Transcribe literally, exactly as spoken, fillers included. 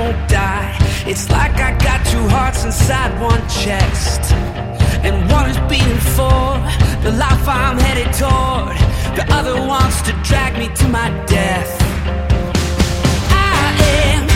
won't die. It's like I got two hearts inside one chest, and one is beating for the life I'm headed toward. The other wants to drag me to my death. I am